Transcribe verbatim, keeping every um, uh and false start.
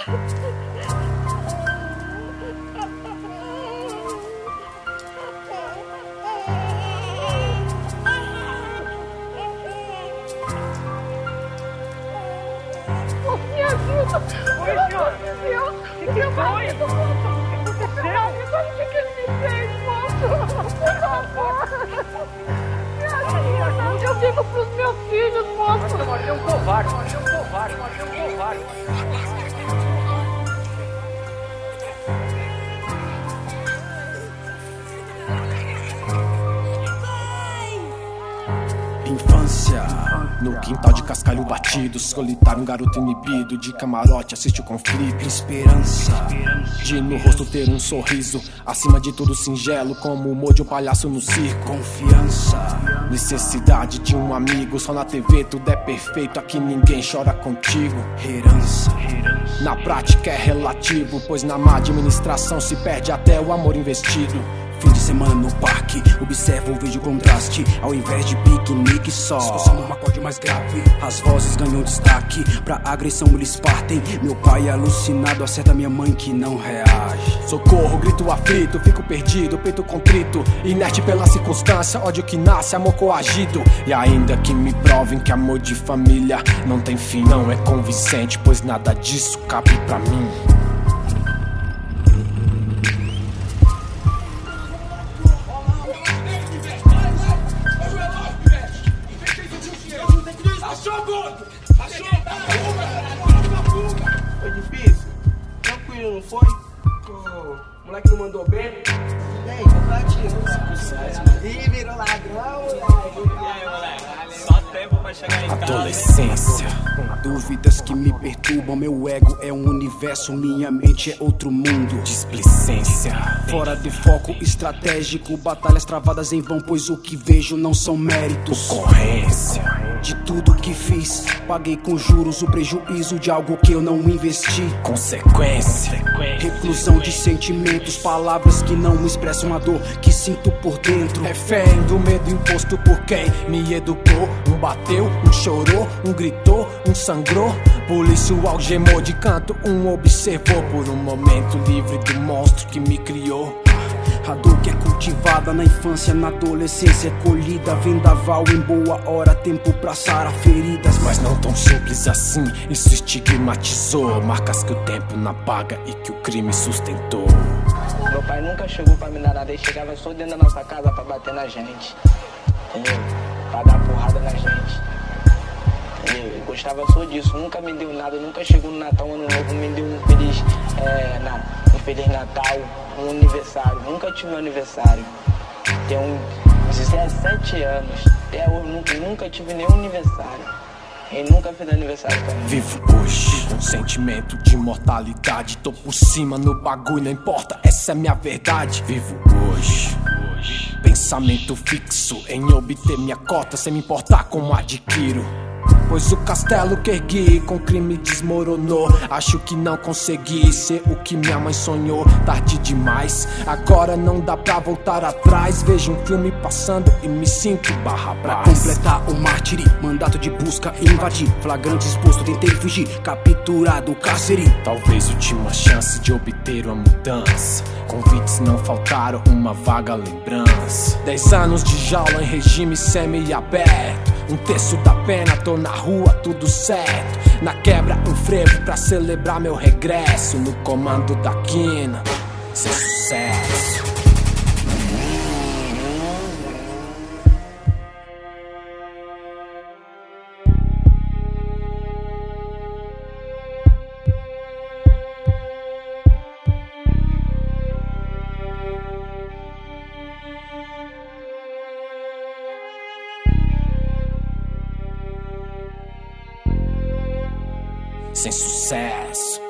Me ajuda! Oi, senhor! Meu Deus! O que que foi? O que aconteceu? O que que ele me fez, moço? Por favor! Me ajuda! Eu digo pros meus filhos, moço! Você é um covarde, você é um covarde, você é um covarde! Infância, no quintal de cascalho batido, solitário, um garoto inibido, de camarote assiste o conflito. Esperança, de no rosto ter um sorriso, acima de tudo singelo, como o humor de um palhaço no circo. Confiança, necessidade de um amigo, só na T V tudo é perfeito, aqui ninguém chora contigo. Herança, na prática é relativo, pois na má administração se perde até o amor investido. Fim de semana no parque, observo, vejo contraste. Ao invés de piquenique só, discussão num acorde mais grave. As vozes ganham destaque, pra agressão eles partem. Meu pai é alucinado, acerta minha mãe que não reage. Socorro, grito aflito, fico perdido, peito contrito. Inerte pela circunstância, ódio que nasce, amor coagido. E ainda que me provem que amor de família não tem fim, não é convincente, pois nada disso cabe pra mim. Foi difícil? Tranquilo, não foi? O moleque não mandou bem? E aí, compartilhou? Ih, virou ladrão, moleque. E aí, moleque? Só tempo pra chegar em casa. Adolescência, dúvidas que me perturbam. Meu ego é um universo, minha mente é outro mundo. Displicência, fora de foco estratégico, batalhas travadas em vão, pois o que vejo não são méritos. Ocorrência, de tudo que fiz, paguei com juros o prejuízo de algo que eu não investi. Consequência, reclusão de sentimentos, palavras que não expressam a dor que sinto por dentro. Refém do medo imposto por quem me educou. Um bateu, um chorou, um gritou, um sangrou. Polícia o algemou de canto, um observou. Por um momento livre do monstro que me criou. A dor que é cultivada na infância, na adolescência é colhida. Vendaval em boa hora, tempo pra sarar feridas. Mas não tão simples assim, isso estigmatizou. Marcas que o tempo não apaga e que o crime sustentou. Meu pai nunca chegou pra me dar nada, ele chegava só dentro da nossa casa pra bater na gente. Entendeu? Pra dar porrada na gente. Entendeu? Ele gostava só disso, nunca me deu nada, nunca chegou no Natal, Ano Novo, me deu um feliz, é, na, um feliz Natal, um aniversário. Nunca tive um aniversário. Tenho dezessete anos, até hoje nunca, nunca tive nenhum aniversário. Ele nunca fez aniversário pra mim. Vivo hoje com sentimento de mortalidade. Tô por cima no bagulho, não importa, essa é minha verdade. Vivo hoje, pensamento fixo em obter minha cota, sem me importar como adquiro. Pois o castelo que ergui com crime desmoronou. Acho que não consegui ser o que minha mãe sonhou. Tarde demais, agora não dá pra voltar atrás. Vejo um filme passando e me sinto barra pra completar o mártire, mandato de busca e invadir. Flagrante exposto, tentei fugir, capturado, cárcere. Talvez última chance de obter uma mudança. Convites não faltaram, uma vaga lembrança. Dez anos de jaula em regime semi-aberto. Um terço da pena, tô na rua, tudo certo. Na quebra, um frevo pra celebrar meu regresso. No comando da quina, sem sucesso. Sem sucesso.